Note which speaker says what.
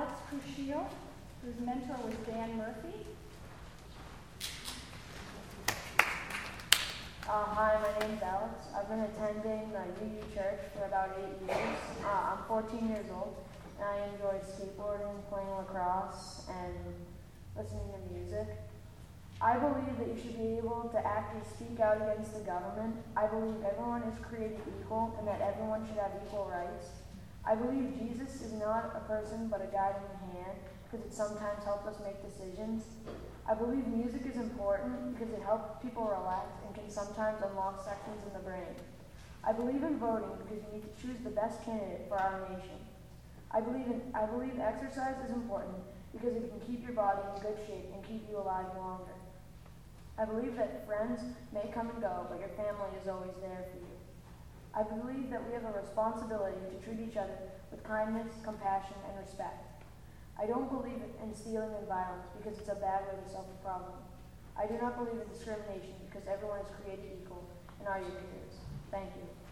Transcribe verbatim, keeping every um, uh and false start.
Speaker 1: Alex Crucio, whose mentor was Dan Murphy.
Speaker 2: Uh, hi, my name's Alex. I've been attending the U U Church for about eight years. Uh, I'm fourteen years old, and I enjoy skateboarding, playing lacrosse, and listening to music. I believe that you should be able to actively speak out against the government. I believe everyone is created equal and that everyone should have equal rights. I believe Jesus is not a person but a guiding hand because it sometimes helps us make decisions. I believe music is important because it helps people relax and can sometimes unlock sections in the brain. I believe in voting because you need to choose the best candidate for our nation. I believe in I believe exercise is important because it can keep your body in good shape and keep you alive longer. I believe that friends may come and go, but your family is always there for you. I believe that we have a responsibility to treat each other with kindness, compassion, and respect. I don't believe in stealing and violence because it's a bad way to solve a problem. I do not believe in discrimination because everyone is created equal and are your peers. Thank you.